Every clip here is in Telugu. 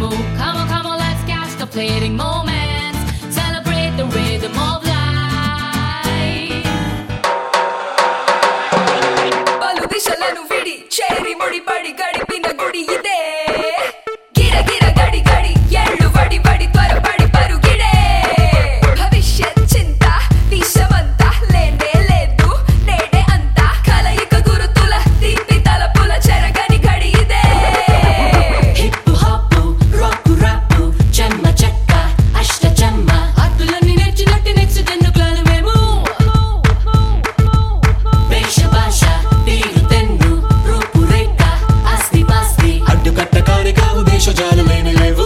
move. Come on, let's catch the fleeting moments. Celebrate the rhythm of life. పలు దిశలను విడి చేరి ముడిపడి గడిపిన గుడి ఇదే. గిర గిర గడి గడి ఎళ్ళు వడి వడి త్వరపడి పరుగిడే. భవిష్యత్ చింత విషమంతా లేనే లేదు నేడే అంతా. కలయిక గురుతుల తీపి తలపుల చెరగని గడి ఇదే. హిప్పు హాపు రాపు రాపు చెమ్మ చెక్క అష్ట చెమ్మ అతులన్నీ నేర్చినట్టు నెక్స్ట్ జన్నుకులను మేము. వేష భాష తీరు తెన్ను రూపు రేఖ ఆస్తి పాస్తి అడ్డుకట్ట కాని కావు భేషజాలు లేని లేవు.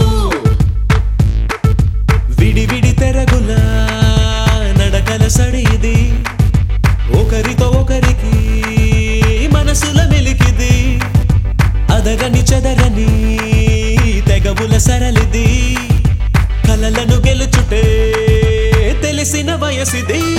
విడి విడి తెరగుల నడకల సడి ఇది. ఒకరితో ఒకరికి మనసుల మెలికిది. అదరని చెదరని తెగబుల సరళిది. కలలను గెలుచుటే తెలిసిన వయసిది.